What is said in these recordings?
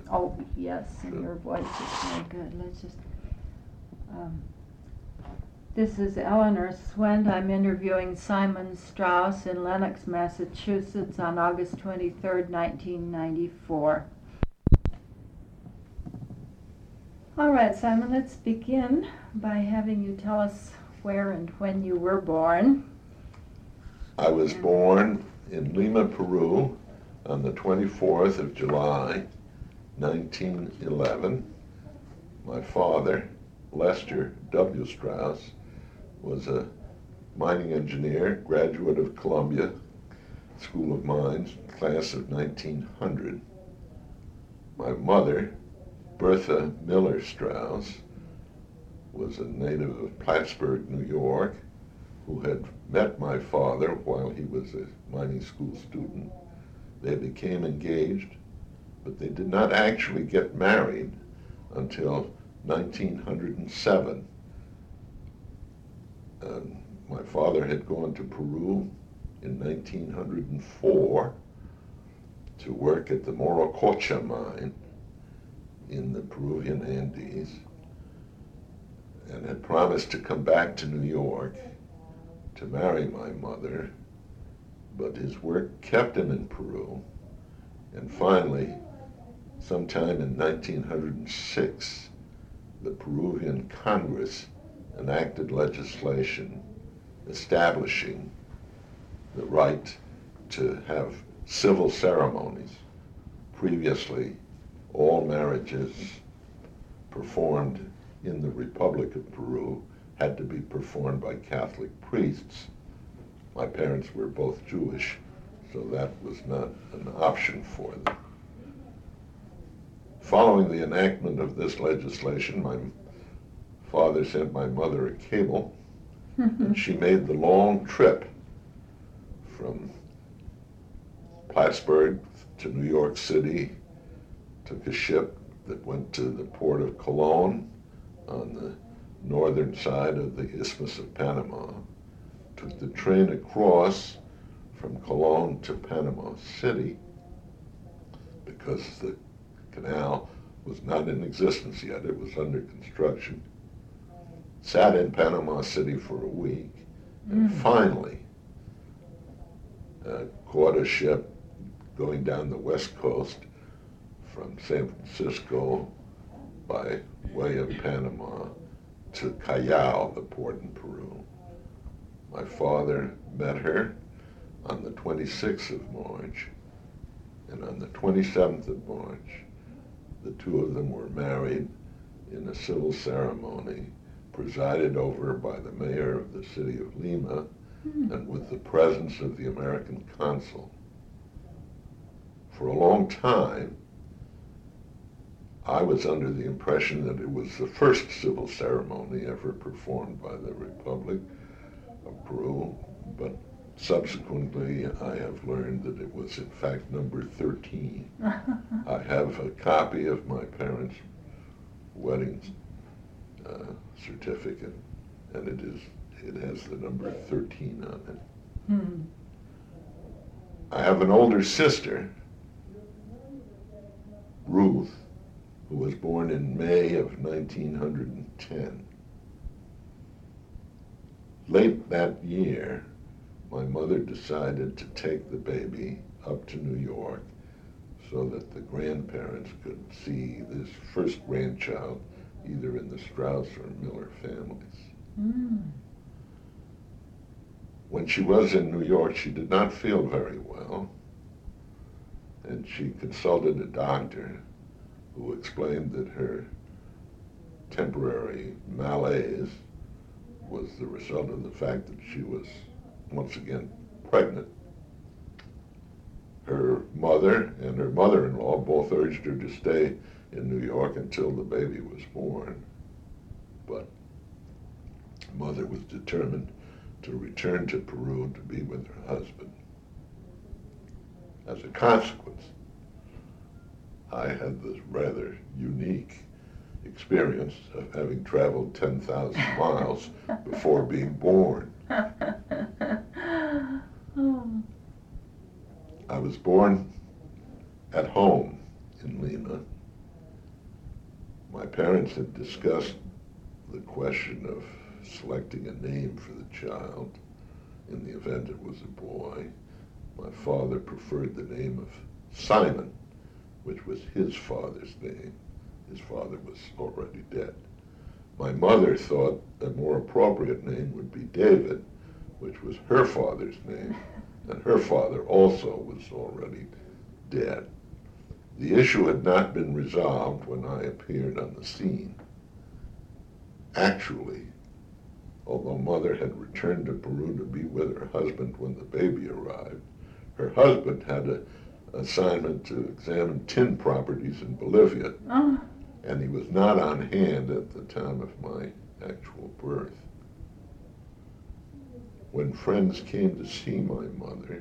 Oh, yes, and your voice is so good. Let's just, this is Eleanor Swend. I'm interviewing Simon Strauss in Lenox, Massachusetts on August 23rd, 1994. All right, Simon, let's begin by having you tell us where and when you were born. I was born in Lima, Peru on the 24th of July, 1911. My father, Lester W. Strauss, was a mining engineer, graduate of Columbia School of Mines, class of 1900. My mother, Bertha Miller Strauss, was a native of Plattsburgh, New York, who had met my father while he was a mining school student. They became engaged, but they did not actually get married until 1907. My father had gone to Peru in 1904 to work at the Morococha mine in the Peruvian Andes, and had promised to come back to New York to marry my mother, but his work kept him in Peru, and finally, sometime in 1906, the Peruvian Congress enacted legislation establishing the right to have civil ceremonies. Previously, all marriages performed in the Republic of Peru had to be performed by Catholic priests. My parents were both Jewish, so that was not an option for them. Following the enactment of this legislation, my father sent my mother a cable, and she made the long trip from Plattsburgh to New York City, took a ship that went to the port of Colón on the northern side of the Isthmus of Panama, took the train across from Colón to Panama City, because the canal was not in existence yet, it was under construction, sat in Panama City for a week, and finally caught a ship going down the west coast from San Francisco by way of Panama to Callao, the port in Peru. My father met her on the 26th of March, and on the 27th of March, the two of them were married in a civil ceremony presided over by the mayor of the city of Lima and with the presence of the American consul. For a long time, I was under the impression that it was the first civil ceremony ever performed by the Republic of Peru, but subsequently I have learned that it was in fact number 13. I have a copy of my parents' wedding certificate, and it has the number 13 on it. I have an older sister, Ruth, who was born in May of 1910. Late that year, my mother decided to take the baby up to New York so that the grandparents could see this first grandchild either in the Strauss or Miller families. When she was in New York, she did not feel very well, and she consulted a doctor who explained that her temporary malaise was the result of the fact that she was once again pregnant. Her mother and her mother-in-law both urged her to stay in New York until the baby was born, but mother was determined to return to Peru to be with her husband. As a consequence, I had this rather unique experience of having traveled 10,000 miles before being born. I was born at home in Lima My parents had discussed the question of selecting a name for the child in the event it was a boy. My father preferred the name of Simon, which was his father's name. His father was already dead. My mother thought a more appropriate name would be David, which was her father's name, and her father also was already dead. The issue had not been resolved when I appeared on the scene. Actually, although Mother had returned to Peru to be with her husband when the baby arrived, her husband had an assignment to examine tin properties in Bolivia, and he was not on hand at the time of my actual birth. When friends came to see my mother,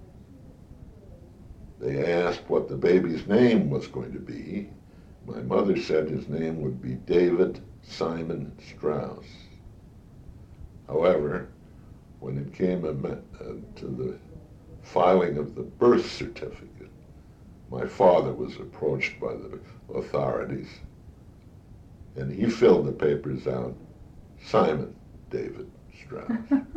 they asked what the baby's name was going to be. My mother said his name would be David Simon Strauss. However, when it came to the filing of the birth certificate, my father was approached by the authorities, and he filled the papers out, Simon David Strauss.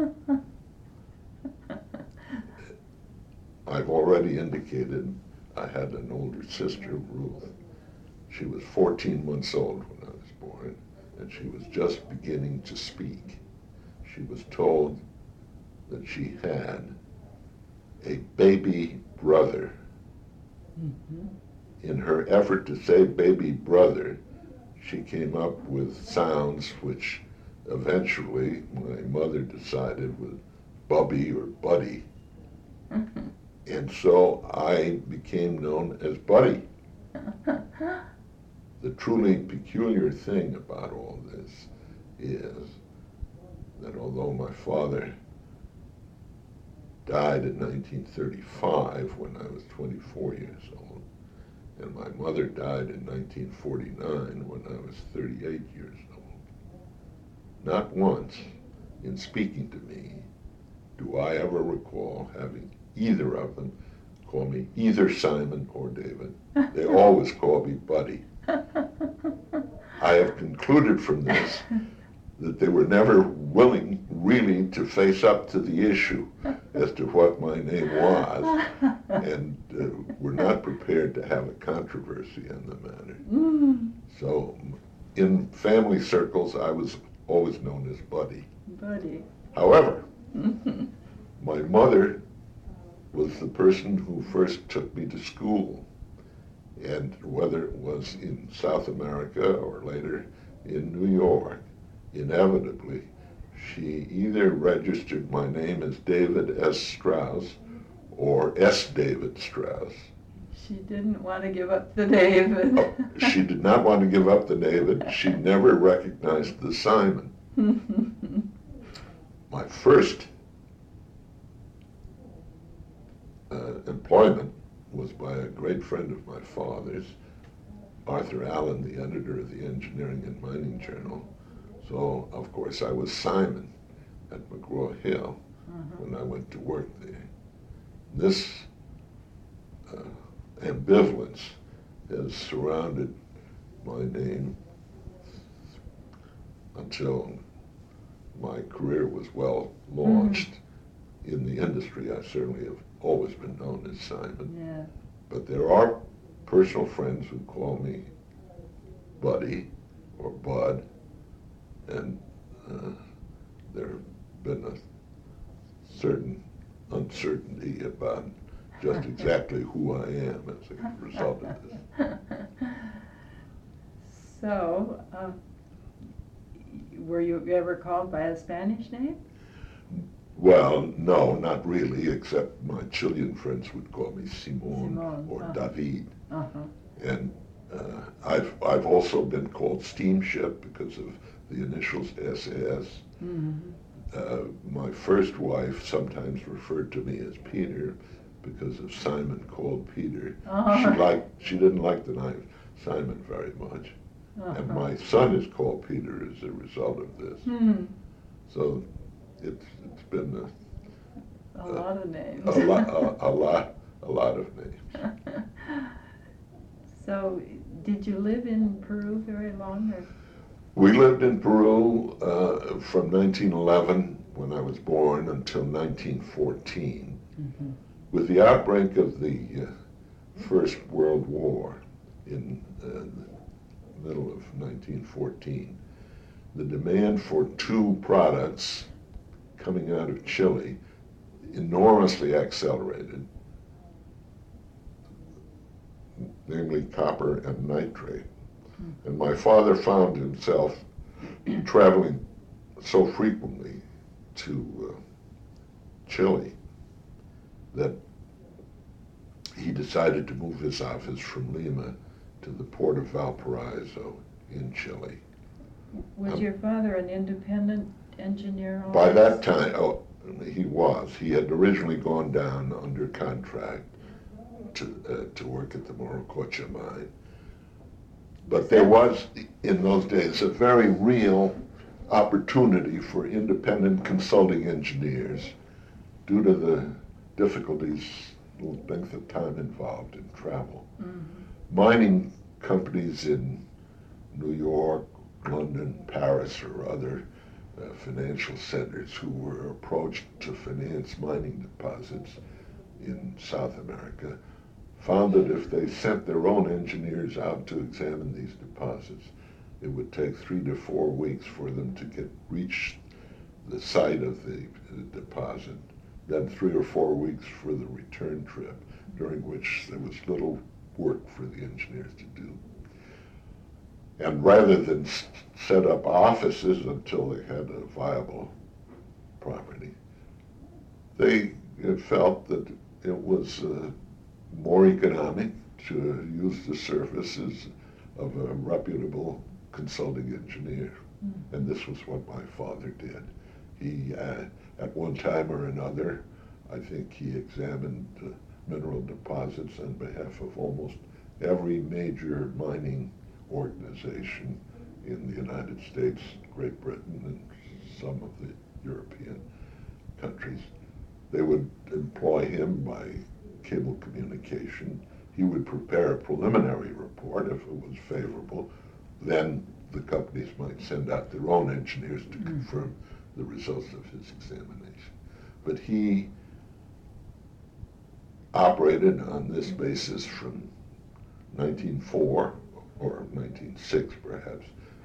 I've already indicated I had an older sister, Ruth. She was 14 months old when I was born, and she was just beginning to speak. She was told that she had a baby brother. Mm-hmm. In her effort to say baby brother, she came up with sounds which eventually my mother decided was Bubby or Buddy. Mm-hmm. And so I became known as Buddy. The truly peculiar thing about all this is that although my father died in 1935 when I was 24 years old, and my mother died in 1949 when I was 38 years old, not once in speaking to me do I ever recall having either of them call me either Simon or David. They always call me Buddy. I have concluded from this that they were never willing really to face up to the issue as to what my name was, and were not prepared to have a controversy on the matter. Mm. So in family circles, I was always known as Buddy. Buddy. However, my mother was the person who first took me to school, and whether it was in South America or later in New York, inevitably, she either registered my name as David S. Strauss or S. David Strauss. She didn't want to give up the David. She did not want to give up the David. She never recognized the Simon. My first employment was by a great friend of my father's, Arthur Allen, the editor of the Engineering and Mining Journal. So, of course, I was Simon at McGraw-Hill when I went to work there. This ambivalence has surrounded my name until my career was well launched. In the industry, I certainly have always been known as Simon. Yeah. But there are personal friends who call me Buddy or Bud, and there have been a certain uncertainty about just exactly who I am as a result of this. So, were you ever called by a Spanish name? Well, no, not really, except my Chilean friends would call me Simon or David. And I've also been called Steamship because of the initials SS. My first wife sometimes referred to me as Peter because of Simon called Peter. She didn't like the name Simon very much. And my son is called Peter as a result of this. So it's been a lot of names. a lot of names. So Did you live in Peru very long? Or? We lived in Peru from 1911, when I was born, until 1914. Mm-hmm. With the outbreak of the First World War in the middle of 1914, the demand for two products coming out of Chile enormously accelerated, namely copper and nitrate. And my father found himself traveling so frequently to Chile that he decided to move his office from Lima to the port of Valparaiso in Chile. Was your father an independent engineer? By that time, he was. He had originally gone down under contract to work at the Morococha mine. But there was, in those days, a very real opportunity for independent consulting engineers due to the difficulties, the length of time involved in travel. Mm-hmm. Mining companies in New York, London, Paris, or other financial centers who were approached to finance mining deposits in South America found that if they sent their own engineers out to examine these deposits, it would take 3 to 4 weeks for them to reach the site of the deposit, then 3 or 4 weeks for the return trip, during which there was little work for the engineers to do. And rather than set up offices until they had a viable property, they felt that it was more economic to use the services of a reputable consulting engineer. Mm. And this was what my father did. He, at one time or another, I think he examined mineral deposits on behalf of almost every major mining organization in the United States, Great Britain, and some of the European countries. They would employ him by cable communication. He would prepare a preliminary report if it was favorable. Then the companies might send out their own engineers to confirm the results of his examination. But he operated on this basis from 1904 or 1906 perhaps,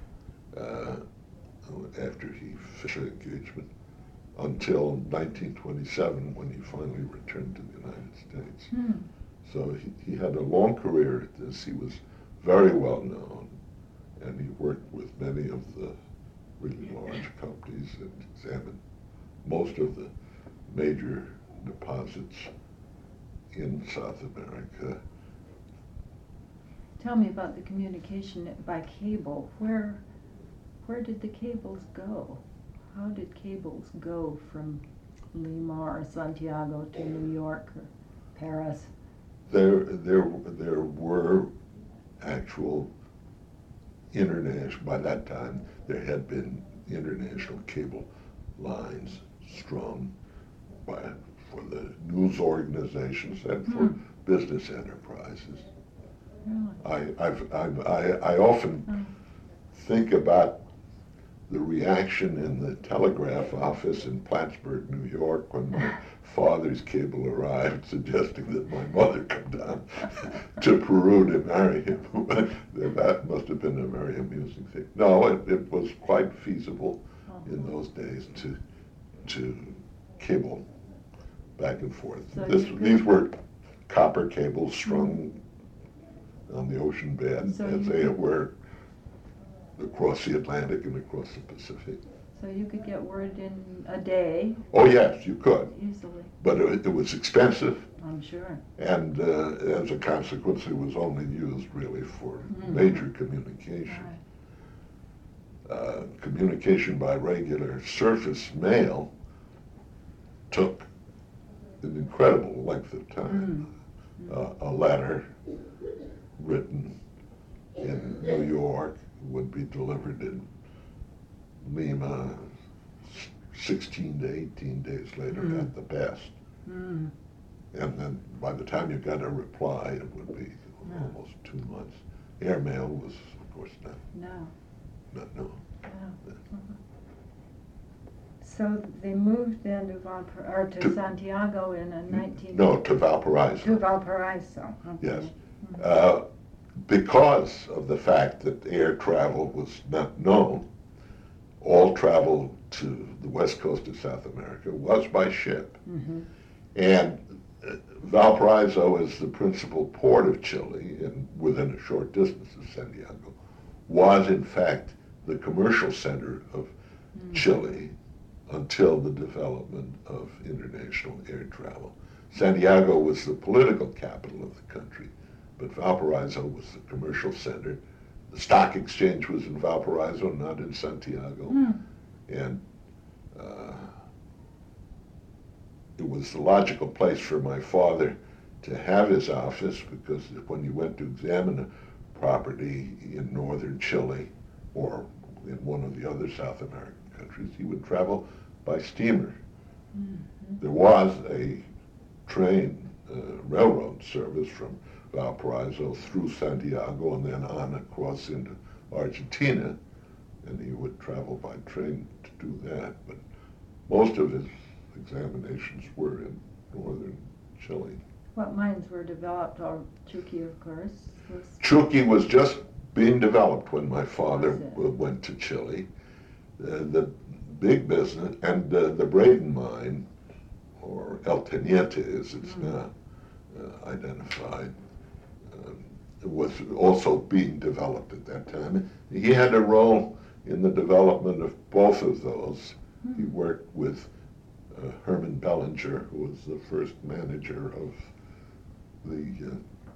after he finished the engagement, until 1927 when he finally returned to the United States. Mm. So he had a long career at this. He was very well known, and he worked with many of the really large companies and examined most of the major deposits in South America. Tell me about the communication by cable. Where did the cables go? How did cables go from Lima or Santiago to New York or Paris? There were actual international, by that time there had been international cable lines strung for the news organizations and for business enterprises. Really? I often think about the reaction in the telegraph office in Plattsburgh, New York, when my father's cable arrived suggesting that my mother come down to Peru to marry him. That must have been a very amusing thing. No, it was quite feasible in those days to cable back and forth. So these were copper cables strung on the ocean bed, as they were across the Atlantic and across the Pacific. So you could get word in a day? Oh yes, you could. Easily. But it was expensive. I'm sure. And as a consequence, it was only used really for major communication. Right. Communication by regular surface mail took an incredible length of time. A letter written in New York would be delivered in Lima 16 to 18 days later at the best. Mm. And then by the time you got a reply, it would be almost 2 months. Airmail was, of course, No. not known. No. So they moved then to To- Santiago in a 19... No, to Valparaiso. To Valparaiso. Okay. Yes. Because of the fact that air travel was not known, all travel to the west coast of South America was by ship. Mm-hmm. And Valparaiso is the principal port of Chile, and within a short distance of Santiago, was in fact the commercial center of Chile until the development of international air travel. Santiago was the political capital of the country, but Valparaiso was the commercial center. The stock exchange was in Valparaiso, not in Santiago. And it was the logical place for my father to have his office, because when he went to examine a property in northern Chile or in one of the other South American countries, he would travel by steamer. There was a train, railroad service from Valparaiso through Santiago and then on across into Argentina, and he would travel by train to do that. But most of his examinations were in northern Chile. What mines were developed? Or Chuqui, of course. Chuqui was just being developed when my father Was it? went to Chile. The big business, and the Braden mine, or El Teniente as it's now identified, was also being developed at that time. He had a role in the development of both of those. He worked with Herman Bellinger, who was the first manager of the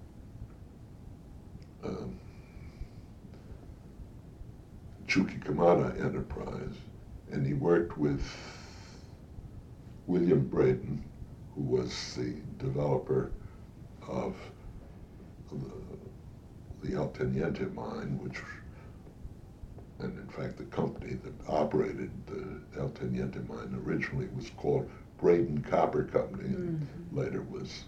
Chuquicamata enterprise, and he worked with William Braden, who was the developer of the El Teniente mine, and in fact the company that operated the El Teniente mine originally was called Braden Copper Company, and later was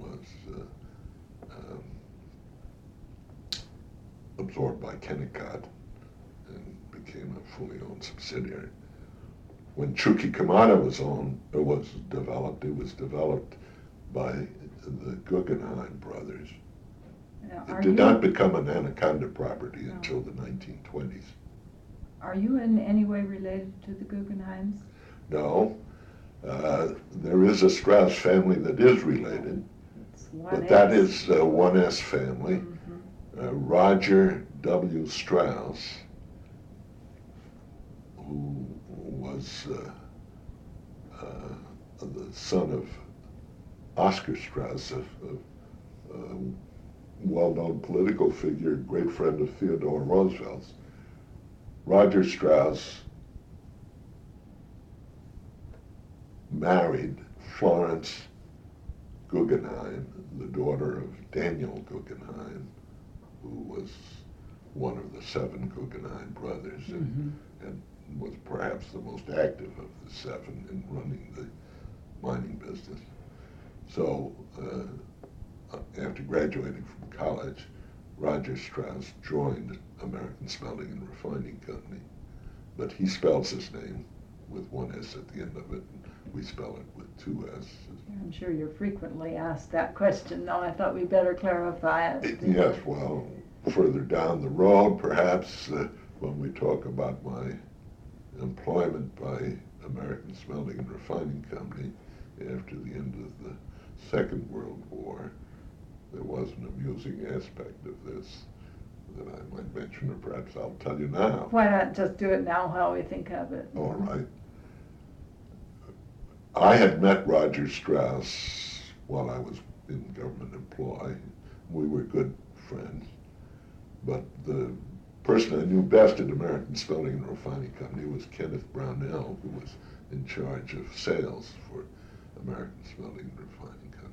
absorbed by Kennecott and became a fully owned subsidiary. When Chuquicamata was developed, it was developed by the Guggenheim brothers. It did not become an Anaconda property until the 1920s. Are you in any way related to the Guggenheims? No. There is a Strauss family that is related, but that is 1S family. Roger W. Strauss, who was the son of Oscar Strauss, a well-known political figure, great friend of Theodore Roosevelt's. Roger Strauss married Florence Guggenheim, the daughter of Daniel Guggenheim, who was one of the 7 Guggenheim brothers, and was perhaps the most active of the 7 in running the mining business. So after graduating from college, Roger Strauss joined American Smelting and Refining Company, but he spells his name with 1 S at the end of it, and we spell it with 2 S. I'm sure you're frequently asked that question, though I thought we'd better clarify it. Yes, well, further down the road, perhaps, when we talk about my employment by American Smelting and Refining Company after the end of the Second World War, there was an amusing aspect of this that I might mention, or perhaps I'll tell you now. Why not just do it now while we think of it? All right. I had met Roger Strauss while I was in government employ. We were good friends. But the person I knew best at American Smelting and Refining Company was Kenneth Brownell, who was in charge of sales for American Smelting and Refining Company.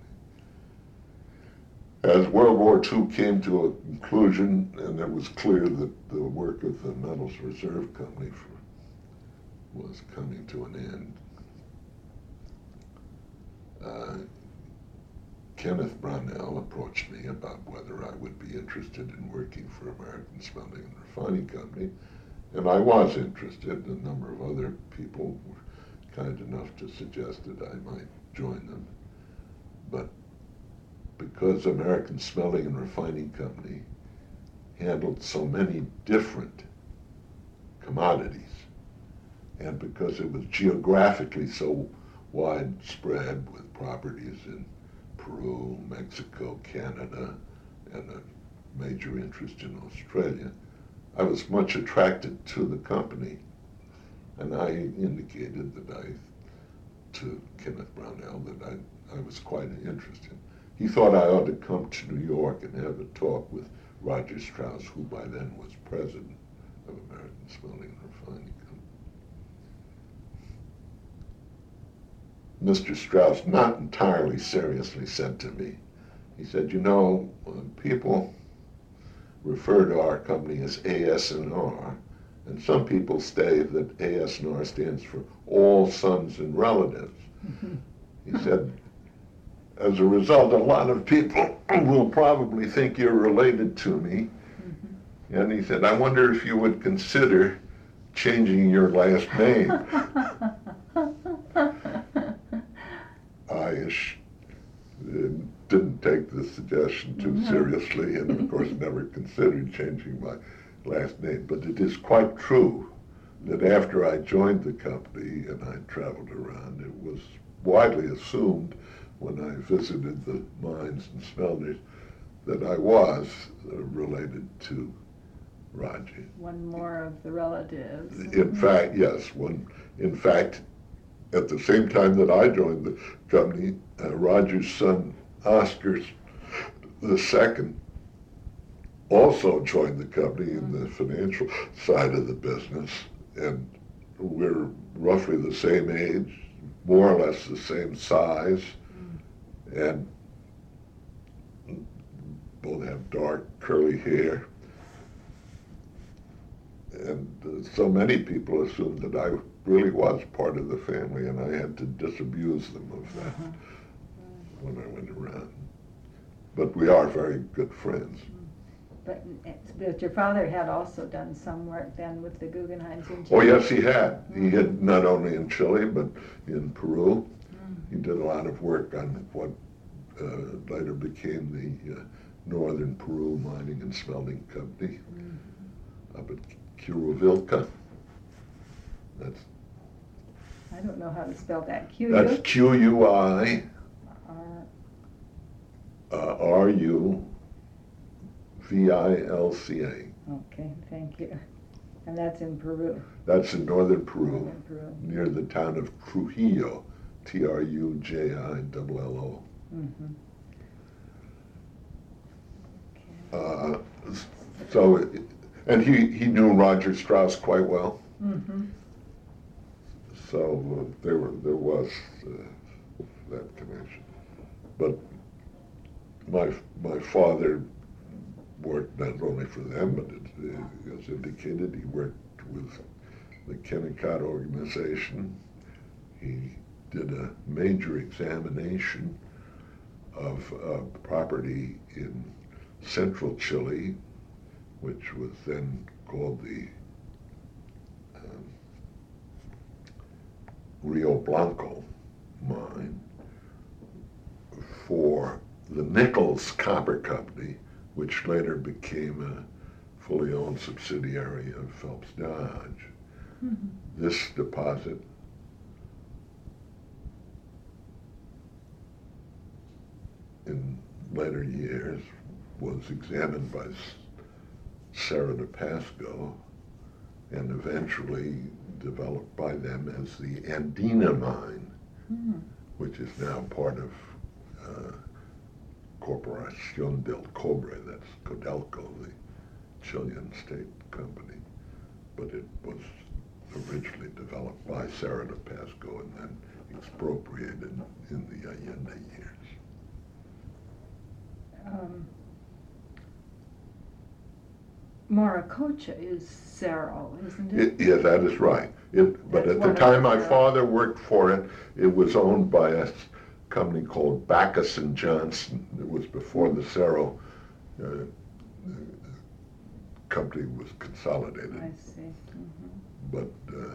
As World War II came to a conclusion, and it was clear that the work of the Metals Reserve Company was coming to an end, Kenneth Brownell approached me about whether I would be interested in working for American Smelting and Refining Company, and I was interested. A number of other people were kind enough to suggest that I might join them. But because American Smelting and Refining Company handled so many different commodities, and because it was geographically so widespread with properties in Peru, Mexico, Canada, and a major interest in Australia, I was much attracted to the company. And I indicated to Kenneth Brownell that I was quite interested. He thought I ought to come to New York and have a talk with Roger Strauss, who by then was president of American Smelting and Refining Company. Mr. Strauss, not entirely seriously, said to me, he said, you know, people refer to our company as AS&R, and some people state that AS&R stands for all sons and relatives. He said, as a result, a lot of people will probably think you're related to me. And he said, I wonder if you would consider changing your last name. I didn't take the suggestion too seriously, and of course never considered changing my last name. But it is quite true that after I joined the company and I traveled around, it was widely assumed when I visited the mines and smelters that I was related to Roger. One more of the relatives. In fact, yes. In fact, at the same time that I joined the company, Roger's son, Oscar II, also joined the company in the financial side of the business. And we're roughly the same age, more or less the same size, and both have dark, curly hair. And so many people assumed that I really was part of the family, and I had to disabuse them of that when I went around. But we are very good friends. But your father had also done some work then with the Guggenheims in Chile. Oh, yes, he had. He had not only in Chile, but in Peru. He did a lot of work on what later became the Northern Peru Mining and Smelting Company up at Quiruvilca. I don't know how to spell that. That's Q-U-I R-U-V-I-L-C-A. Okay, thank you. And that's in Peru. That's in northern Peru, Northern Peru. Near the town of Trujillo, Trujillo. So, and he knew Roger Strauss quite well. So there was that connection. But my father worked not only for them, but as indicated, he worked with the Kennecott organization. He did a major examination of property in central Chile, which was then called the Rio Blanco mine, for the Nichols Copper Company, which later became a fully owned subsidiary of Phelps Dodge. This deposit in later years was examined by Cerro de Pasco and eventually developed by them as the Andina mine, which is now part of Corporación del Cobre, that's Codelco, the Chilean state company. But it was originally developed by Cerro de Pasco and then expropriated in the Allende years. Maracocha is Cerro, isn't it? Yeah, that is right. But at the time my father worked for it, it was owned by a company called Backus and Johnson. It was before the Cerro company was consolidated. I see. But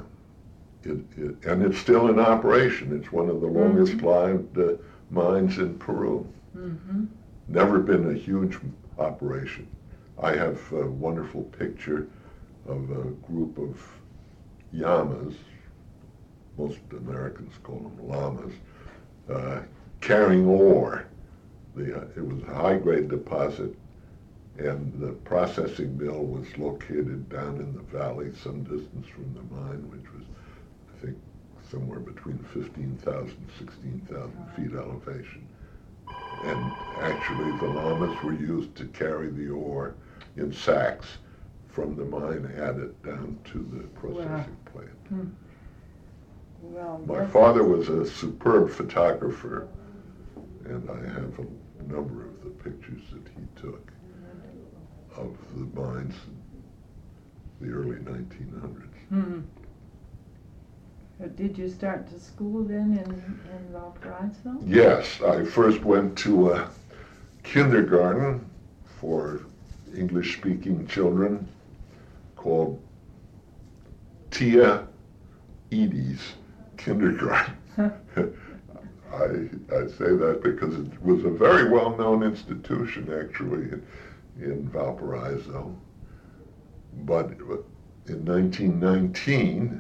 and it's still in operation. It's one of the longest lived mines in Peru. Never been a huge operation. I have a wonderful picture of a group of llamas, most Americans call them llamas, carrying ore. It was a high-grade deposit, and the processing mill was located down in the valley, some distance from the mine, which was, I think, somewhere between 15,000 and 16,000 feet elevation. And actually, the llamas were used to carry the ore in sacks from the mine, add it down to the processing plant. Well, My father was a superb photographer, and I have a number of the pictures that he took of the mines in the early 1900s. Did you start to school then in Valparaiso? Yes, I first went to a kindergarten for English-speaking children called Tia Edie's Kindergarten. I say that because it was a very well-known institution, actually, in Valparaiso. But in 1919,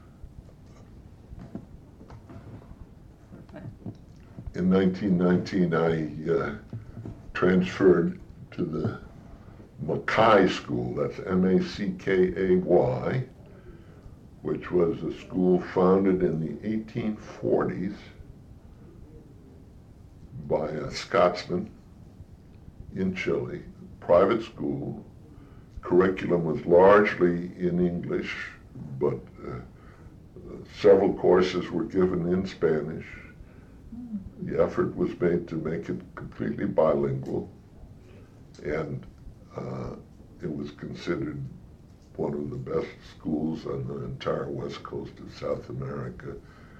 I transferred to the Mackay School, that's M-A-C-K-A-Y, which was a school founded in the 1840s by a Scotsman in Chile. Private school. Curriculum was largely in English, but several courses were given in Spanish. The effort was made to make it completely bilingual, and it was considered one of the best schools on the entire west coast of South America.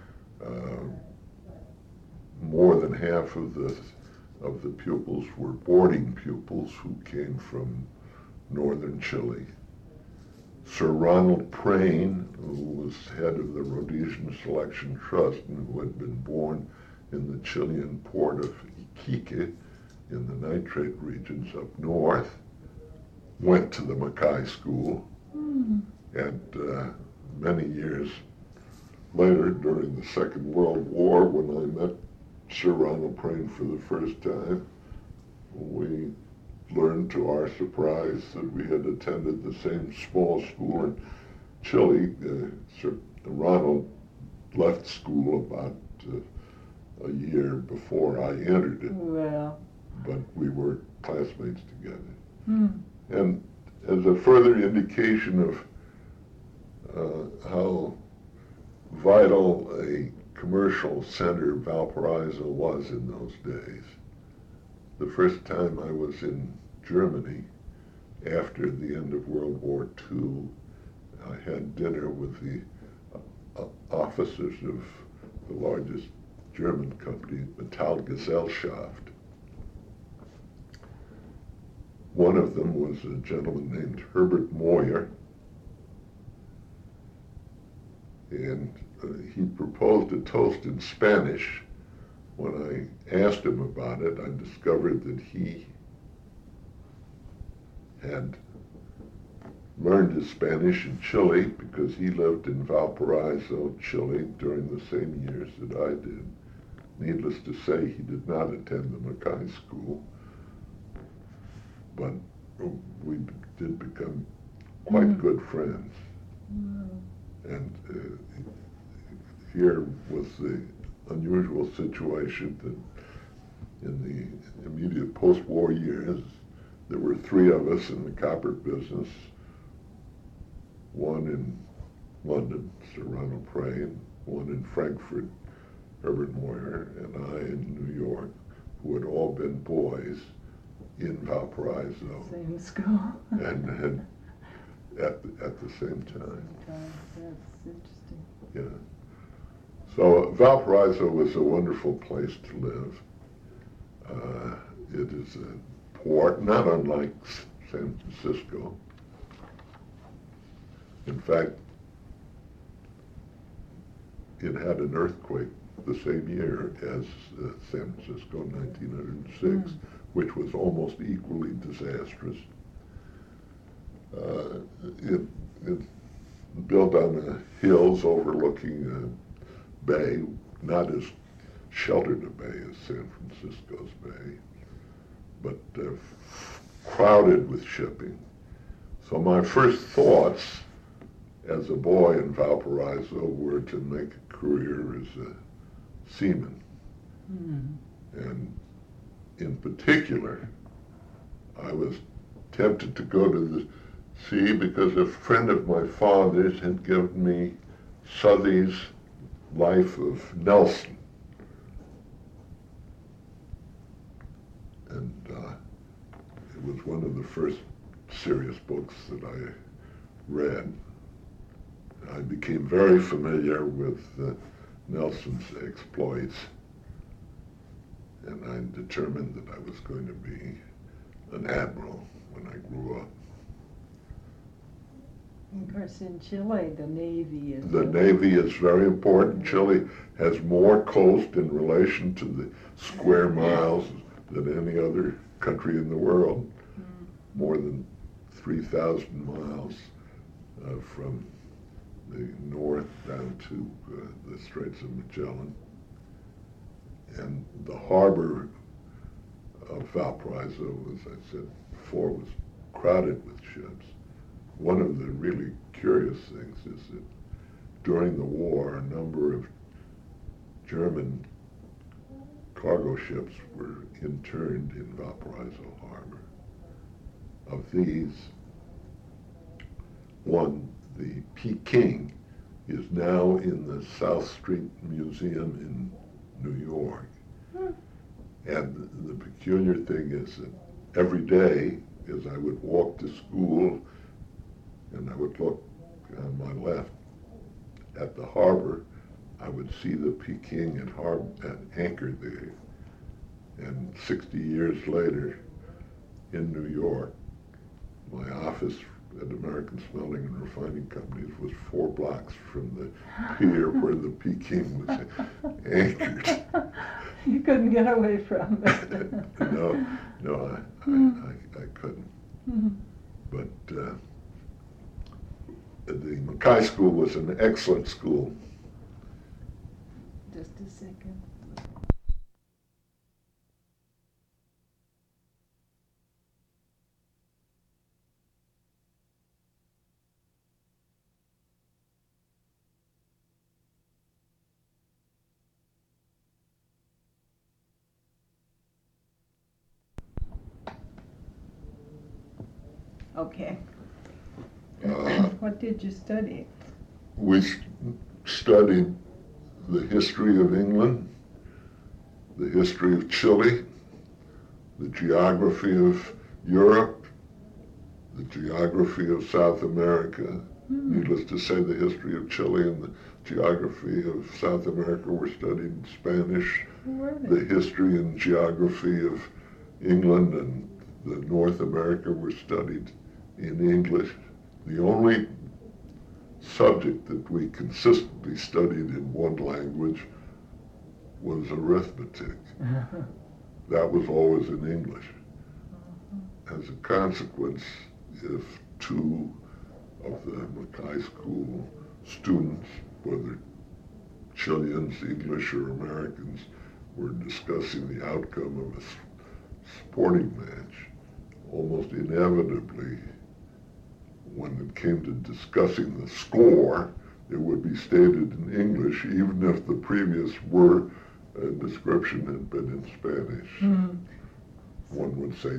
More than half of the pupils were boarding pupils who came from northern Chile. Sir Ronald Prane, who was head of the Rhodesian Selection Trust and who had been born in the Chilean port of Iquique in the nitrate regions up north, went to the Mackay School, and many years later, during the Second World War, when I met Sir Ronald Prane for the first time, we learned to our surprise that we had attended the same small school in Chile. Sir Ronald left school about a year before I entered it. Well. But we were classmates together. And as a further indication of how vital a commercial center Valparaiso was in those days, the first time I was in Germany after the end of World War II, I had dinner with the officers of the largest German company, Metallgesellschaft. One of them was a gentleman named Herbert Moyer, and he proposed a toast in Spanish. When I asked him about it, I discovered that he had learned his Spanish in Chile because he lived in Valparaiso, Chile, during the same years that I did. Needless to say, he did not attend the Mackay School, but we did become quite good friends. And here was the unusual situation that in the immediate post-war years, there were three of us in the copper business, one in London, Sir Ronald Prane, one in Frankfurt, Herbert Moyer, and I in New York, who had all been boys in Valparaiso. Same school. And had at the same time. That's interesting. Yeah. So Valparaiso was a wonderful place to live. It is a port, not unlike San Francisco. In fact, it had an earthquake the same year as San Francisco in 1906, which was almost equally disastrous. It's built on the hills overlooking a bay, not as sheltered a bay as San Francisco's bay, but crowded with shipping. So my first thoughts as a boy in Valparaiso were to make a career as a seaman. And in particular, I was tempted to go to the sea because a friend of my father's had given me Southey's Life of Nelson. And it was one of the first serious books that I read. I became very familiar with Nelson's exploits, and I determined that I was going to be an admiral when I grew up. Of course, in Chile, the Navy is... The Navy is very important. Chile has more coast in relation to the square miles than any other country in the world. More than 3,000 miles from the north down to the Straits of Magellan. And the harbor of Valparaiso, as I said before, was crowded with ships. One of the really curious things is that during the war, a number of German cargo ships were interned in Valparaiso Harbor. Of these, one, the Peking, is now in the South Street Museum in New York. And the peculiar thing is that every day, as I would walk to school, and I would look on my left at the harbor, I would see the Peking at anchor there. And 60 years later, in New York, my office at American Smelting and Refining Companies was 4 blocks from the pier where the Peking was anchored. You couldn't get away from it. No, I couldn't. But the Mackay School was an excellent school. Just a second. Okay. What did you study? We studied the history of England, the history of Chile, the geography of Europe, the geography of South America. Needless to say, the history of Chile and the geography of South America were studied in Spanish. The history and geography of England and the North America were studied in English. The only subject that we consistently studied in one language was arithmetic. That was always in English. As a consequence, if 2 of the Mackay School students, whether Chileans, English, or Americans, were discussing the outcome of a sporting match, almost inevitably, when it came to discussing the score, it would be stated in English, even if the previous word description had been in Spanish. One would say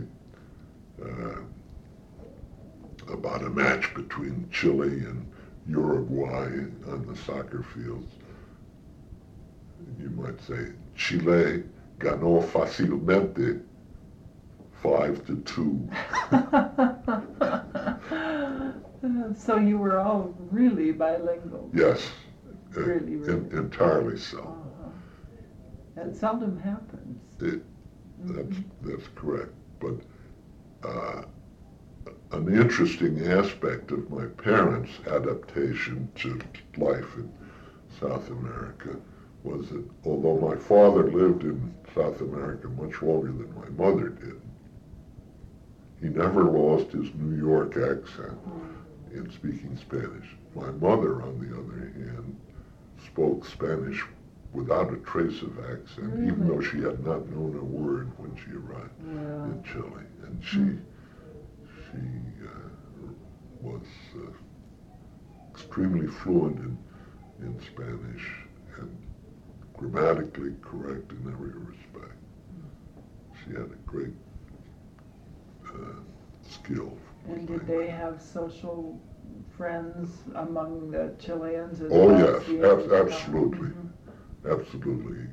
about a match between Chile and Uruguay on the soccer fields. You might say, Chile ganó fácilmente 5-2. So you were all really bilingual. Yes, Really, really. Entirely so. Uh-huh. That seldom happens. That's correct. But an interesting aspect of my parents' adaptation to life in South America was that although my father lived in South America much longer than my mother did, he never lost his New York accent in speaking Spanish. My mother, on the other hand, spoke Spanish without a trace of accent, Really? even though she had not known a word when she arrived in Chile. And she was extremely fluent in Spanish and grammatically correct in every respect. She had a great skill. And did they have social friends among the Chileans as Oh well? yes, absolutely. Absolutely.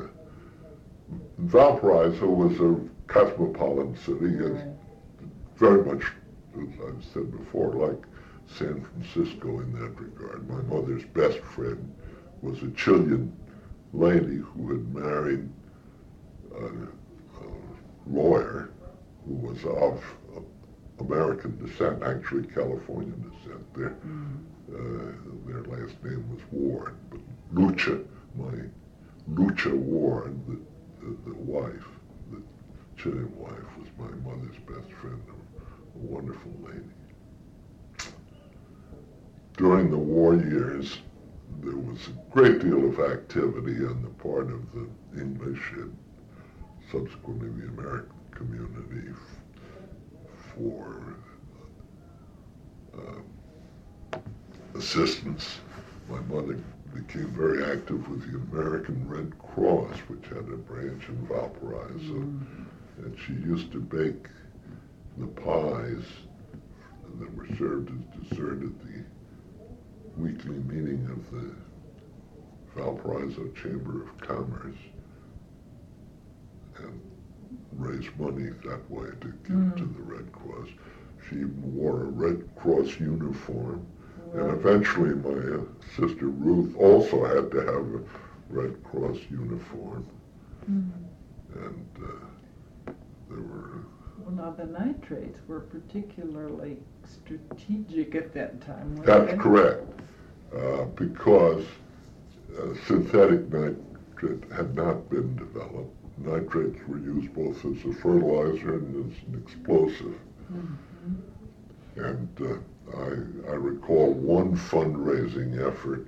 Valparaiso was a cosmopolitan city, and very much, as I've said before, like San Francisco in that regard. My mother's best friend was a Chilean lady who had married a lawyer who was of American descent, actually Californian descent. Their last name was Ward, but Lucha Ward, the wife, the Chilean wife, was my mother's best friend, a wonderful lady. During the war years, there was a great deal of activity on the part of the English and subsequently the American community for assistance. My mother became very active with the American Red Cross, which had a branch in Valparaiso, and she used to bake the pies that were served as dessert at the weekly meeting of the Valparaiso Chamber of Commerce, and raise money that way to give to the Red Cross. She even wore a Red Cross uniform, and eventually my sister Ruth also had to have a Red Cross uniform. And there were... Well, now the nitrates were particularly strategic at that time, weren't That's they? correct, because synthetic nitrate had not been developed. Nitrates were used both as a fertilizer and as an explosive. And I recall one fundraising effort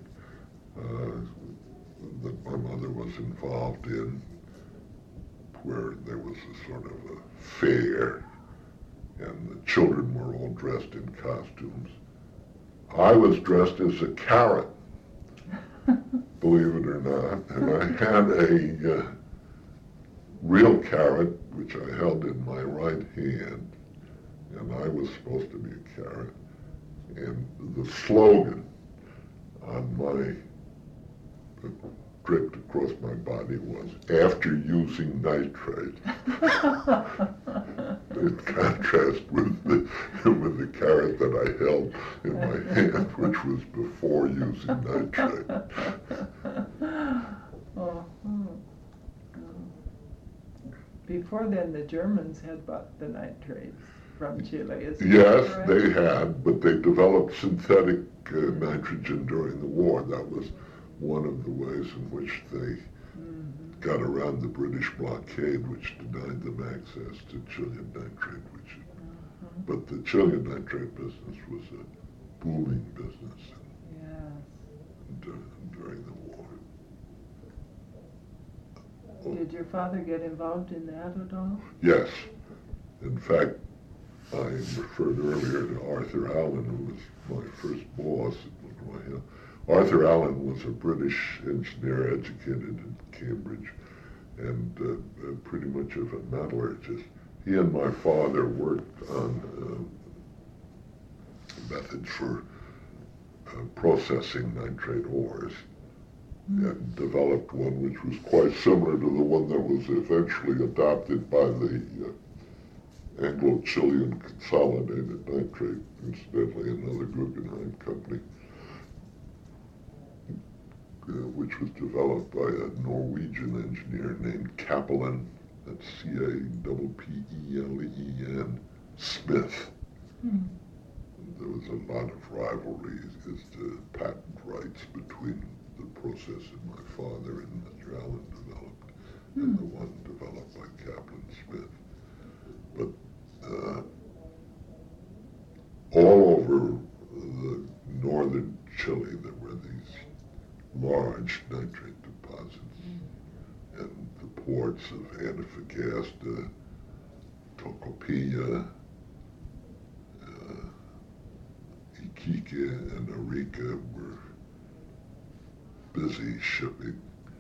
that my mother was involved in, where there was a sort of a fair, and the children were all dressed in costumes. I was dressed as a carrot, believe it or not, and I had a real carrot, which I held in my right hand, and I was supposed to be a carrot. And the slogan on my, draped across my body was, "After using nitrate." In contrast with the carrot that I held in my hand, which was before using nitrate. Before then, the Germans had bought the nitrates from Chile, is that Yes, correct? they had, but they developed synthetic nitrogen during the war. That was one of the ways in which they got around the British blockade, which denied them access to Chilean nitrate. But the Chilean nitrate business was a booming business during the war. Did your father get involved in that at all? Yes. In fact, I referred earlier to Arthur Allen, who was my first boss at Royal. Arthur Allen was a British engineer educated in Cambridge and pretty much of a metallurgist. He and my father worked on methods for processing nitrate ores and developed one which was quite similar to the one that was eventually adopted by the Anglo-Chilean Consolidated Nitrate, incidentally another Guggenheim company. which was developed by a Norwegian engineer named Cappelen, that's Cappelen, Smith. Hmm. There was a lot of rivalry as to patent rights between the process that my father and Mr. Allen developed and the one developed by Cappelen Smith. But all over the northern Chile there were these large nitrate deposits, and the ports of Antofagasta, Tocopilla, Iquique, and Arica were busy shipping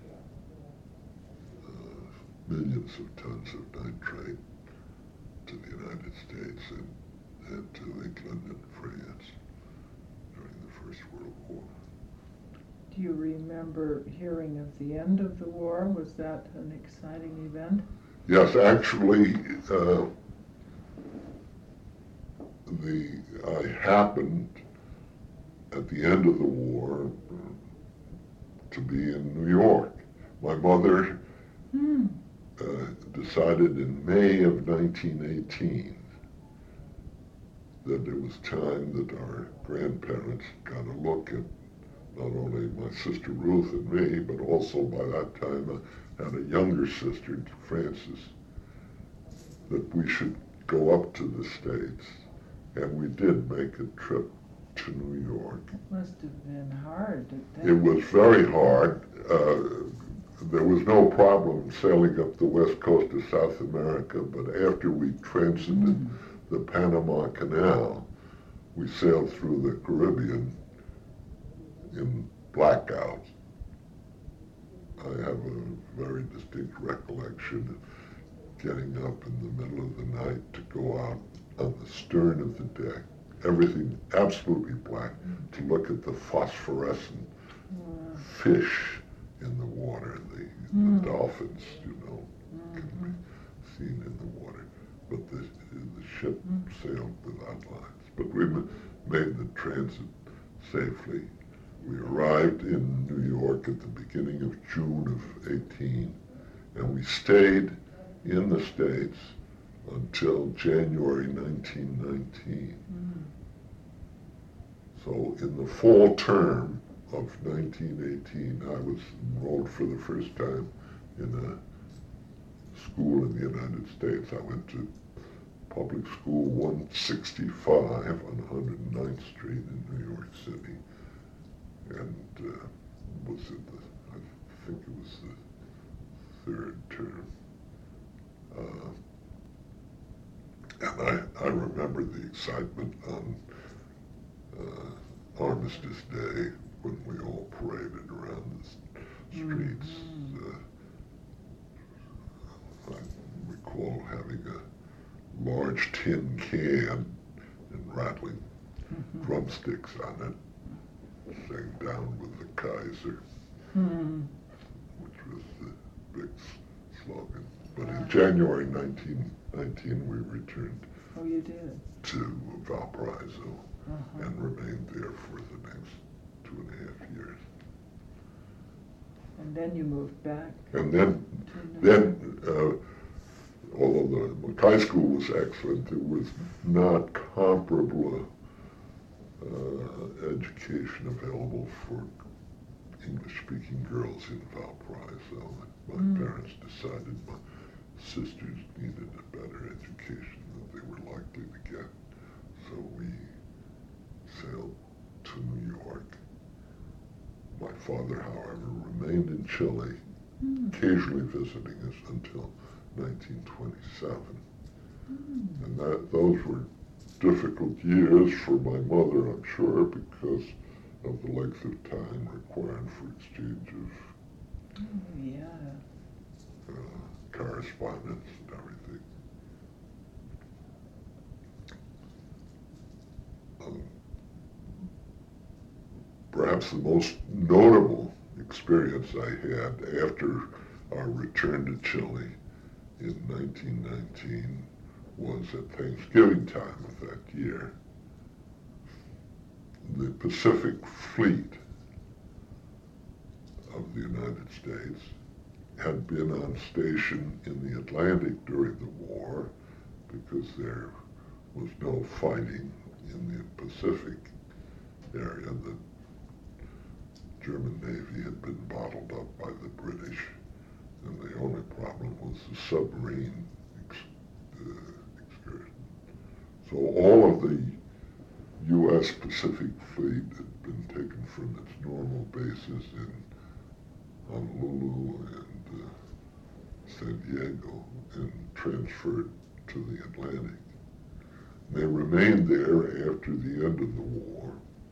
millions of tons of nitrate to the United States and to England and France during the First World War. Do you remember hearing of the end of the war? Was that an exciting event? Yes, actually, I happened at the end of the war to be in New York. My mother decided in May of 1918 that it was time that our grandparents got a look at not only my sister Ruth and me, but also by that time I had a younger sister, Frances, that we should go up to the States. And we did make a trip to New York. It must have been hard. It was very hard. There was no problem sailing up the west coast of South America, but after we transited the Panama Canal, we sailed through the Caribbean in blackout. I have a very distinct recollection of getting up in the middle of the night to go out on the stern of the deck, everything absolutely black, to look at the phosphorescent fish in the water, the dolphins, can be seen in the water. But the ship sailed without lines. But we made the transit safely. We arrived in New York at the beginning of June of 18, and we stayed in the States until January 1919. So in the fall term of 1918, I was enrolled for the first time in a school in the United States. I went to Public School 165 on 109th Street in New York City, and was in I think it was the third term. And I remember the excitement on Armistice Day when we all paraded around the streets. I recall having a large tin can and rattling drumsticks on it, saying "Down with the Kaiser," which was the big slogan. But in January 1919, we returned to Valparaiso and remained there for the next 2.5 years. And then you moved back. And then although the Mackay School was excellent, it was not comparable education available for English-speaking girls in Valparaiso. My parents decided my sisters needed a better education than they were likely to get. So we sailed to New York. My father, however, remained in Chile, occasionally visiting us until 1927. And those were difficult years for my mother, I'm sure, because of the length of time required for exchange of correspondence and everything. Perhaps the most notable experience I had after our return to Chile in 1919 was at Thanksgiving time of that year. The Pacific Fleet the United States, had been on station in the Atlantic during the war because there was no fighting in the Pacific area. The German Navy had been bottled up by the British, and the only problem was the submarine excursion. So all of the U.S. Pacific Fleet had been taken from its normal bases in Honolulu and San Diego and transferred to the Atlantic. They remained there after the end of the war,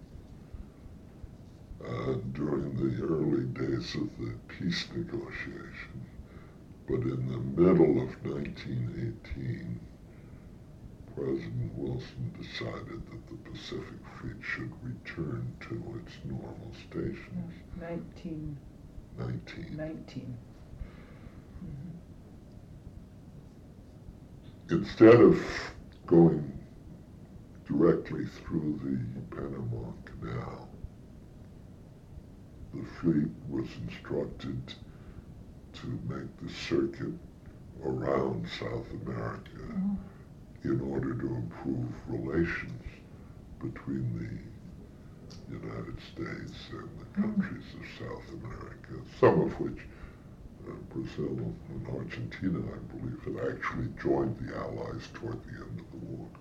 during the early days of the peace negotiations. But in the middle of 1918, President Wilson decided that the Pacific Fleet should return to its normal stations. 19. 19. Mm-hmm. Instead of going directly through the Panama Canal, the fleet was instructed to make the circuit around South America in order to improve relations between the United States and the countries of South America, some of which, Brazil and Argentina, I believe, had actually joined the Allies toward the end of the war.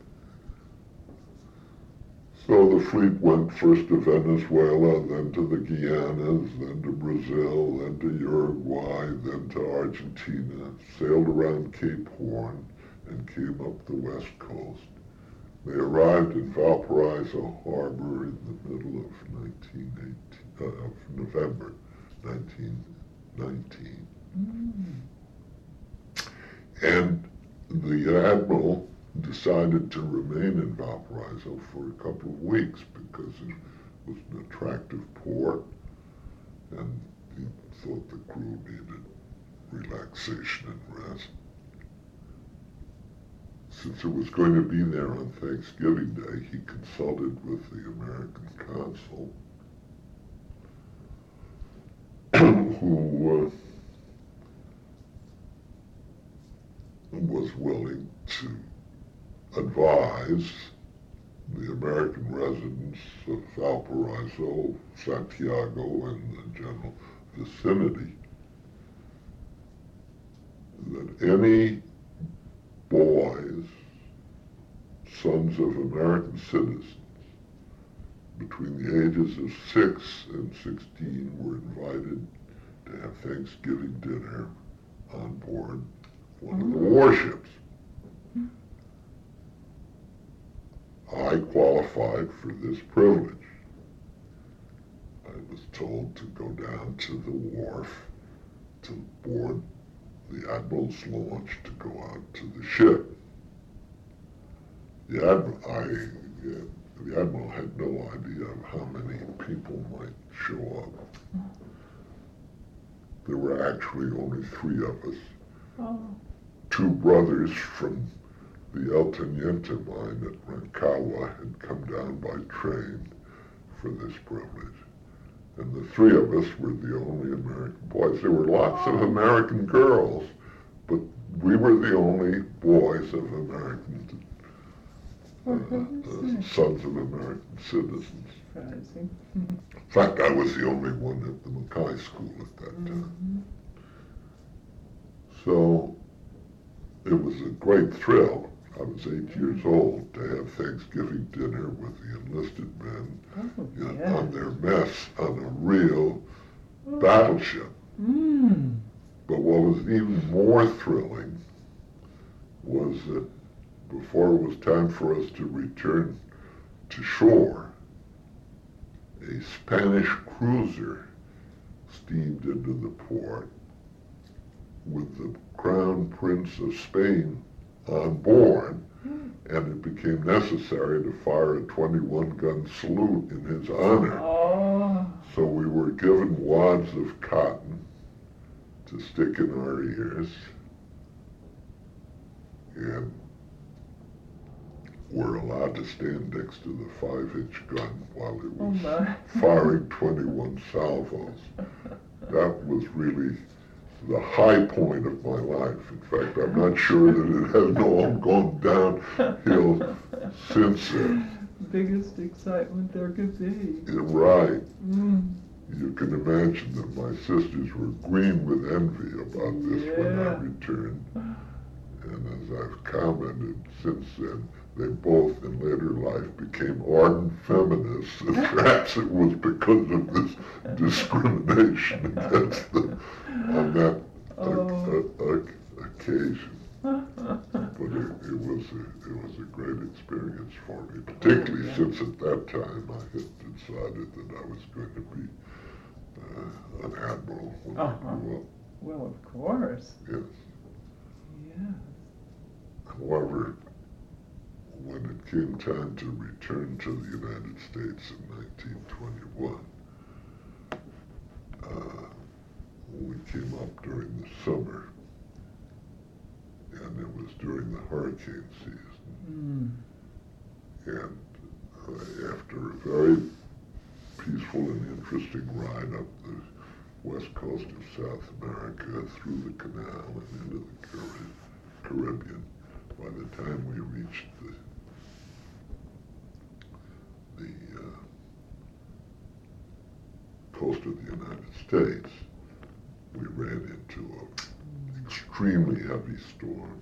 So the fleet went first to Venezuela, then to the Guianas, then to Brazil, then to Uruguay, then to Argentina, sailed around Cape Horn, and came up the west coast. They arrived in Valparaiso Harbor in the middle of November 1919. And the admiral decided to remain in Valparaiso for a couple of weeks because it was an attractive port and he thought the crew needed relaxation and rest. Since it was going to be there on Thanksgiving Day, he consulted with the American consul who was willing to advise the American residents of Valparaiso, Santiago, and the general vicinity that any boys, sons of American citizens, between the ages of 6 and 16 were invited to have Thanksgiving dinner on board one of the warships. I qualified for this privilege. I was told to go down to the wharf to board the admiral's launch to go out to the ship. The admiral had no idea of how many people might show up. There were actually only 3 of us. 2 brothers from the El Teniente mine at Rancagua had come down by train for this privilege. And the 3 of us were the only American boys. There were lots of American girls, but we were the only boys of American, sons of American citizens. In fact, I was the only one at the Mackay School at that time. So it was a great thrill. I was 8 years old to have Thanksgiving dinner with the enlisted men on their mess on a real battleship. But what was even more thrilling was that before it was time for us to return to shore, a Spanish cruiser steamed into the port with the Crown Prince of Spain on board, and it became necessary to fire a 21-gun salute in his honor. So we were given wads of cotton to stick in our ears, and were allowed to stand next to the 5-inch gun while it was firing 21 salvos. that was really the high point of my life. In fact, I'm not sure that it has all gone downhill since then. Biggest excitement there could be. You're right. Mm. You can imagine that my sisters were green with envy about this when I returned. And as I've commented since then, they both in later life became ardent feminists, and perhaps it was because of this discrimination against them on that occasion. But it was a great experience for me, particularly since at that time I had decided that I was going to be an admiral when I grew up. Well, of course. Yes. Yeah. However, when it came time to return to the United States in 1921, we came up during the summer, and it was during the hurricane season. And after a very peaceful and interesting ride up the west coast of South America, through the canal and into the Caribbean, by the time we reached the coast of the United States, we ran into an extremely heavy storm.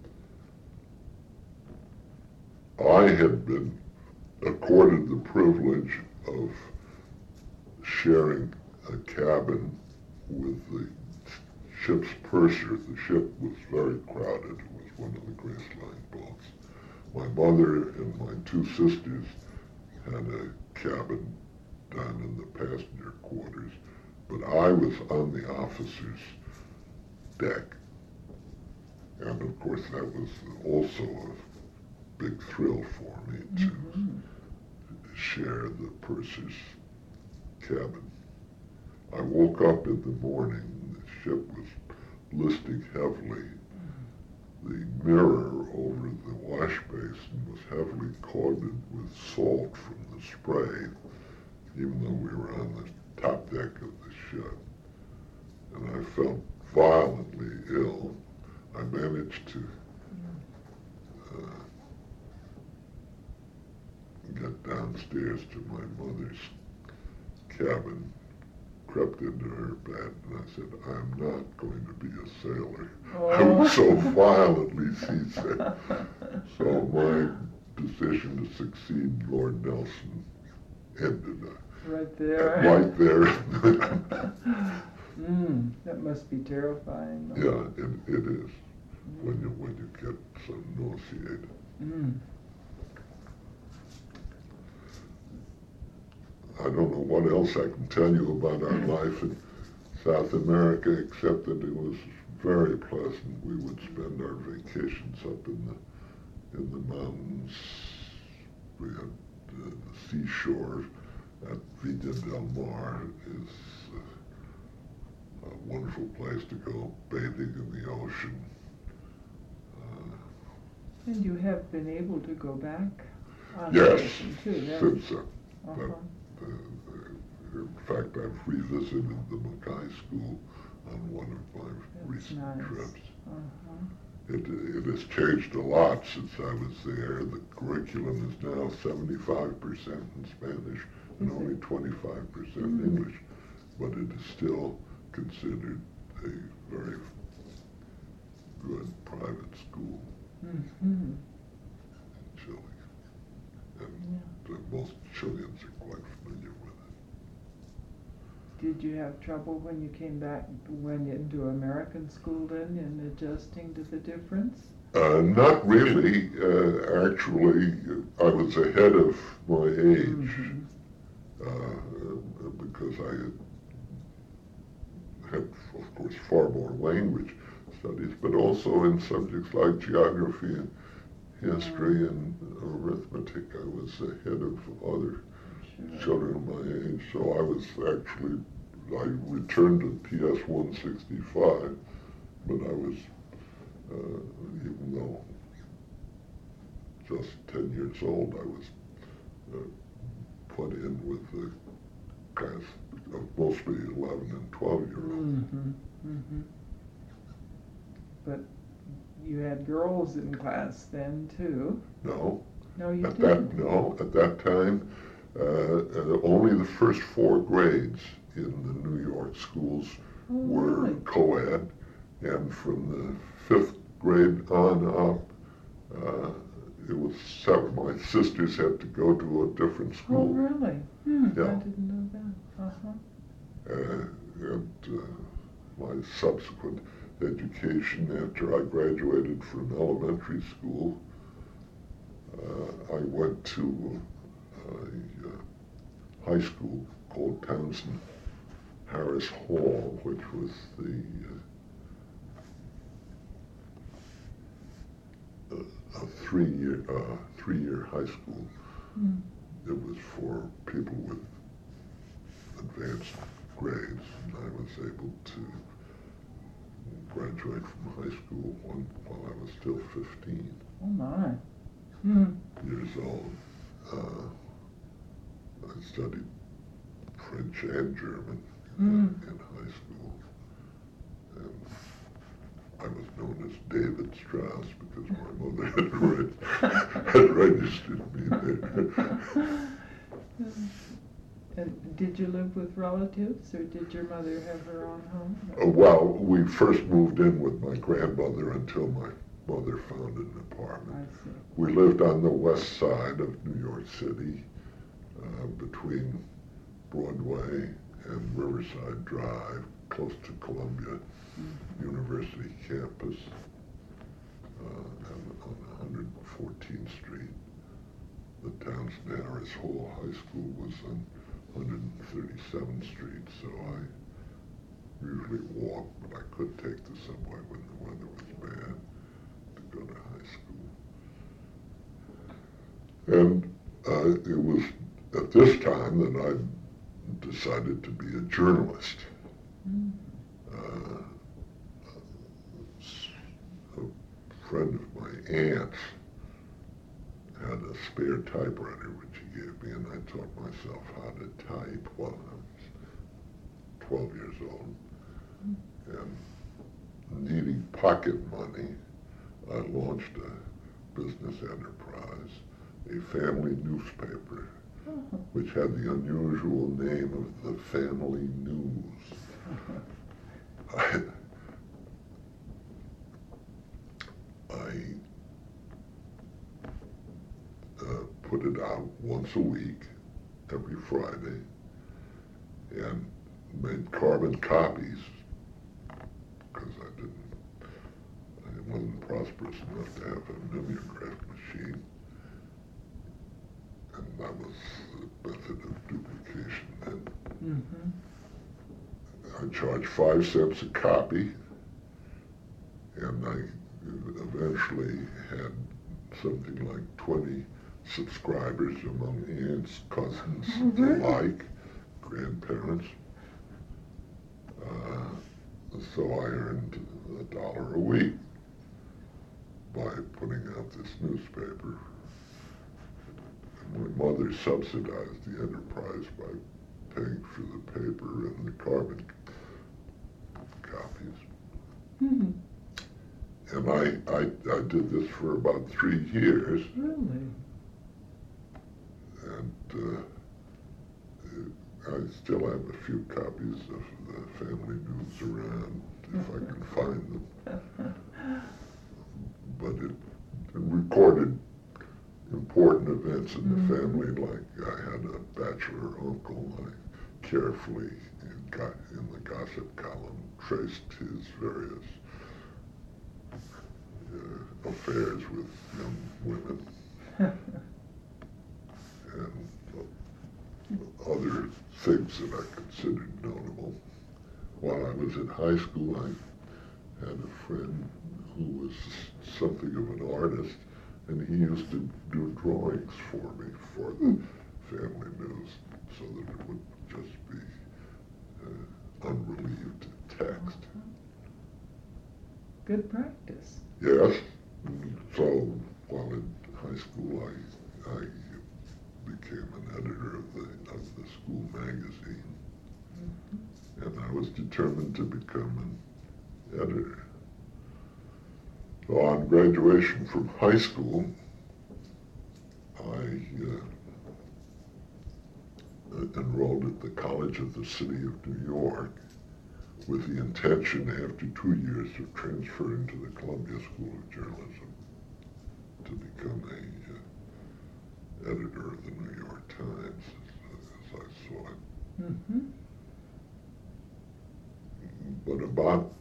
I had been accorded the privilege of sharing a cabin with the ship's purser. The ship was very crowded. It was one of the Grace Line boats. My mother and my two sisters had a cabin down in the passenger quarters, but I was on the officer's deck. And of course that was also a big thrill for me to share the purser's cabin. I woke up in the morning, the ship was listing heavily. The mirror over the wash basin was heavily coated with salt from the spray, even though we were on the top deck of the ship. And I felt violently ill. I managed to get downstairs to my mother's cabin, crept into her bed, and I said, I'm not going to be a sailor. I was so violently seasick. So my decision to succeed Lord Nelson ended right there. Right there. That must be terrifying. Yeah, it is when you get so nauseated. I don't know what else I can tell you about our life in South America, except that it was very pleasant. We would spend our vacations up in the mountains. We had the seashore at Villa del Mar is a wonderful place to go bathing in the ocean. And you have been able to go back on yes, vacation too. Since then. In fact, I've revisited the Mackay School on one of my recent trips. It has changed a lot since I was there. The curriculum is now 75% in Spanish and only 25% English, but it is still considered a very good private school in Chile. And most Chileans are quite familiar with it. Did you have trouble when you came back, went into American school then, in adjusting to the difference? Not really. Actually, I was ahead of my age because I had, of course, far more language studies, but also in subjects like geography and history and arithmetic. I was ahead of other children of my age. So I was actually, I returned to PS 165, but I was, even though just 10 years old, I was put in with the class of mostly 11 and 12-year-olds. But you had girls in class then too. No, No, you at didn't. at that time, only the first 4 grades in the New York schools were really? co-ed, and from the 5th grade on up, it was separate. My sisters had to go to a different Oh, school. really? Yeah. I didn't know that. And my subsequent education after I graduated from elementary school, I went to a high school called Townsend Harris Hall, which was a three-year high school. It was for people with advanced grades, and I was able to graduate from high school while I was still 15 Oh my. years old. I studied French and German in high school, and I was known as David Strauss because my mother had registered me there. And did you live with relatives, or did your mother have her own home? Well, we first moved in with my grandmother until my mother found an apartment. I see. We lived on the west side of New York City, between Broadway and Riverside Drive, close to Columbia University campus, and on 114th Street. The Townsend Harris Hall High School was on 137th Street, so I usually walked, but I could take the subway when the weather was bad to go to high school. And it was at this time that I decided to be a journalist. A friend of my aunt's had a spare typewriter which he gave me, and I taught myself how to type while I was 12 years old. And needing pocket money, I launched a business enterprise, a family newspaper, which had the unusual name of the Family News. I put it out once a week, every Friday, and made carbon copies because I wasn't prosperous enough to have a mimeograph machine, and that was the method of duplication then. I charged 5 cents a copy, and I eventually had something like 20 subscribers among aunts, cousins, alike, grandparents. So I earned $1 a week by putting out this newspaper. And my mother subsidized the enterprise by paying for the paper and the carbon copies. And I did this for about 3 years. Really? And I still have a few copies of the Family News around, if I can find them. But it recorded important events in the family, like I had a bachelor uncle. I carefully, in the gossip column, traced his various affairs with young women. And other things that I considered notable. While I was in high school, I had a friend who was something of an artist, and he used to do drawings for me for the Family News, so that it would just be unrelieved text. Good practice. Yes. So while in high school, I became an editor of the school magazine. magazine, and I was determined to become an editor. So on graduation from high school, I enrolled at the College of the City of New York with the intention after 2 years of transferring to the Columbia School of Journalism to become a editor of the New York Times, as I saw it. Mm-hmm. But about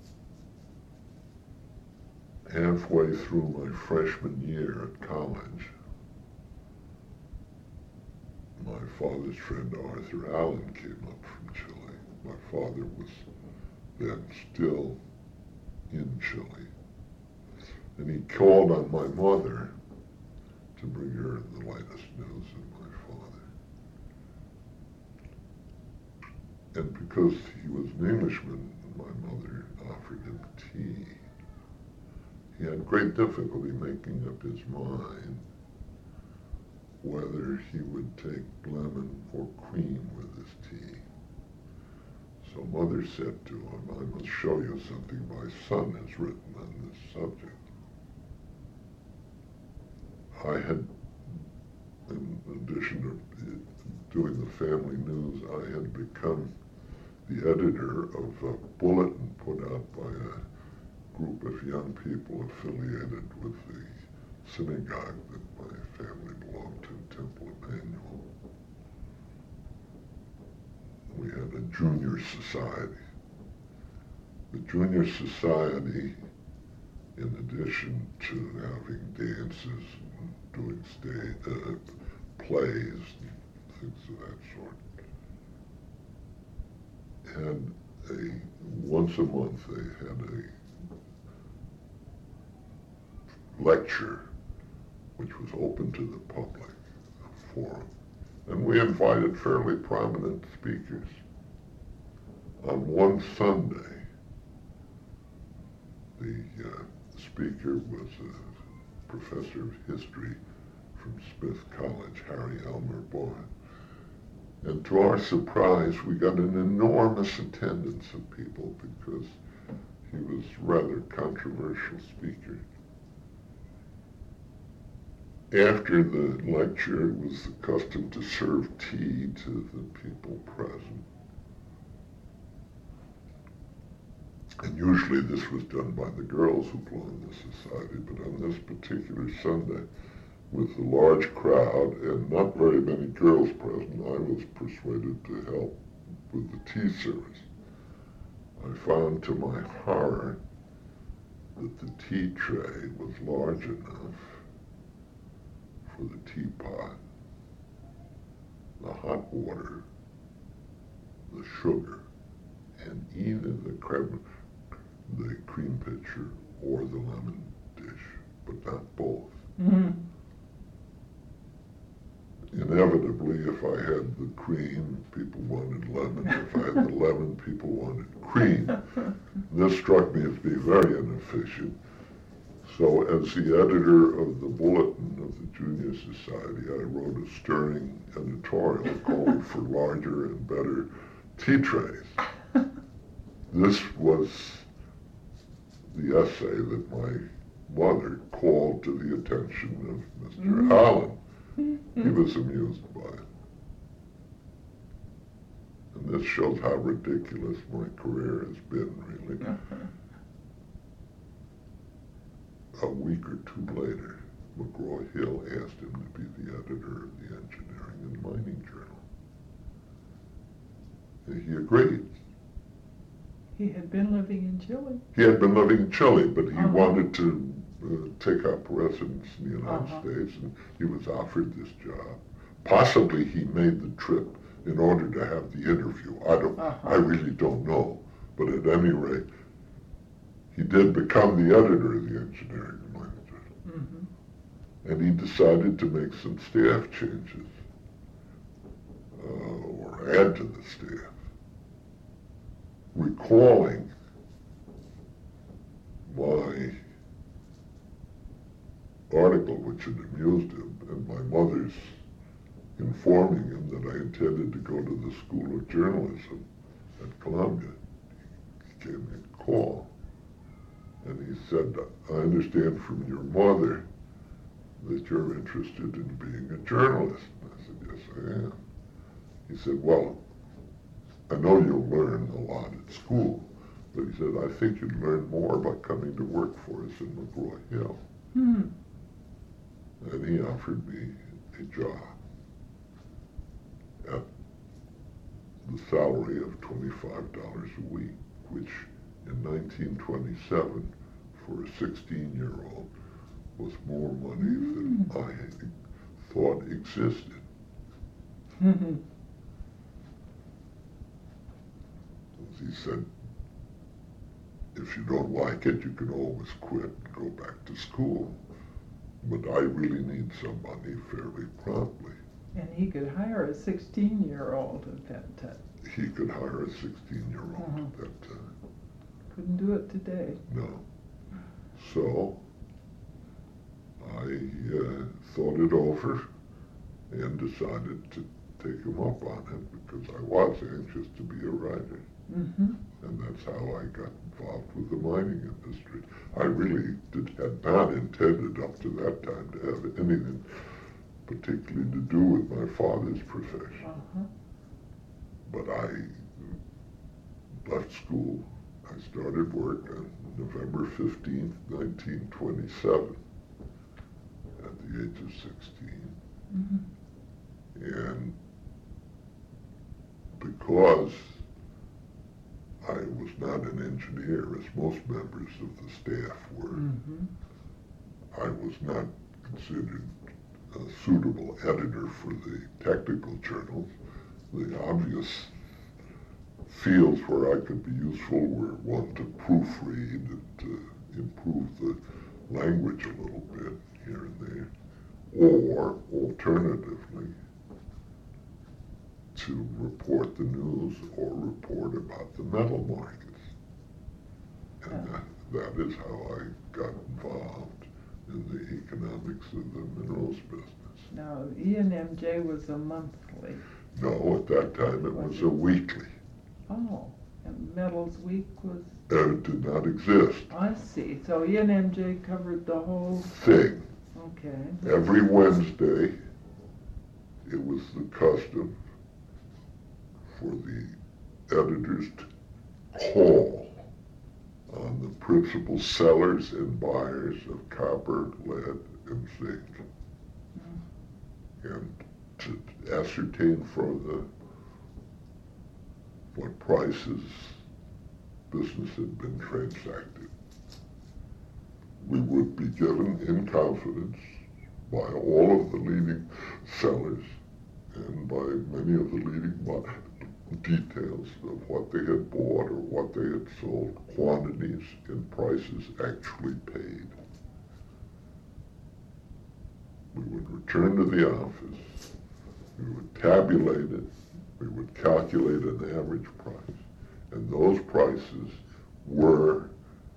halfway through my freshman year at college, my father's friend Arthur Allen came up from Chile. My father was then still in Chile. And he called on my mother to bring her the latest news of my father. And because he was an Englishman, my mother offered him tea. He had great difficulty making up his mind whether he would take lemon or cream with his tea. So Mother said to him, I must show you something my son has written on this subject. I had, in addition to doing the family news, I had become the editor of a bulletin put out by a group of young people affiliated with the synagogue that my family belonged to, Temple Emmanuel. We had a junior society. The junior society, in addition to having dances and doing plays and things of that sort, had once a month they had a lecture which was open to the public, a forum. And we invited fairly prominent speakers. On one Sunday, the speaker was a professor of history from Smith College, Harry Elmer Boyd. And to our surprise, we got an enormous attendance of people because he was a rather controversial speaker. After the lecture, it was the custom to serve tea to the people present. And usually this was done by the girls who belonged to the society, but on this particular Sunday, with a large crowd and not very many girls present, I was persuaded to help with the tea service. I found to my horror that the tea tray was large enough for the teapot, the hot water, the sugar, and either the cream pitcher or the lemon dish, but not both. Mm-hmm. Inevitably, if I had the cream, people wanted lemon. If I had the lemon, people wanted cream. This struck me as being very inefficient. So as the editor of the Bulletin of the Junior Society, I wrote a stirring editorial calling for larger and better tea trays. This was the essay that my mother called to the attention of Mr. Allen. He was amused by it. And this shows how ridiculous my career has been, really. A week or two later, McGraw-Hill asked him to be the editor of the Engineering and Mining Journal. And he agreed. He had been living in Chile. He had been living in Chile, but he wanted to take up residence in the United States, and he was offered this job. Possibly he made the trip in order to have the interview. I really don't know. But at any rate, he did become the editor of the Engineering and Mining Journal. Mm-hmm. And he decided to make some staff changes, or add to the staff, recalling my article, which had amused him, and my mother's informing him that I intended to go to the School of Journalism at Columbia. He gave me a call, and he said, I understand from your mother that you're interested in being a journalist. And I said, yes, I am. He said, well, I know you'll learn a lot at school, but he said, I think you'd learn more by coming to work for us in McGraw-Hill. And he offered me a job at the salary of $25 a week, which in 1927, for a 16-year-old, was more money than I thought existed. He said, if you don't like it, you can always quit and go back to school. But I really need somebody fairly promptly. And he could hire a 16-year-old at that time. He could hire a 16-year-old at that time. Couldn't do it today. No. So I thought it over and decided to take him up on it because I was anxious to be a writer. And that's how I got involved with the mining industry. I really had not intended up to that time to have anything particularly to do with my father's profession. But I left school. I started work on November 15th, 1927, at the age of 16. And because I was not an engineer, as most members of the staff were, I was not considered a suitable editor for the technical journals. The obvious fields where I could be useful were one to proofread and to improve the language a little bit here and there, or alternatively to report the news or report about the metal markets. And that is how I got involved in the economics of the minerals business. Now, E&MJ was a monthly. No, at that time it was a weekly. Oh, and Metals Week was? It did not exist. I see. So E&MJ covered the whole thing. Okay. Every Wednesday, it was the custom for the editors to call on the principal sellers and buyers of copper, lead, and zinc, and to ascertain what prices business had been transacted. We would be given in confidence by all of the leading sellers and by many of the leading details of what they had bought or what they had sold, quantities and prices actually paid. We would return to the office, we would tabulate it, we would calculate an average price, and those prices were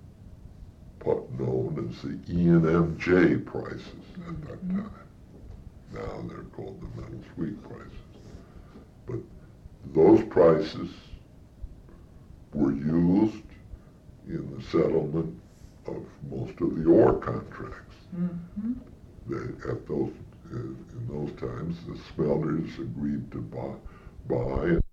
known as the E&MJ prices at that time. Now they're called the Metals Week prices. But those prices were used in the settlement of most of the ore contracts. In those times, the smelters agreed to buy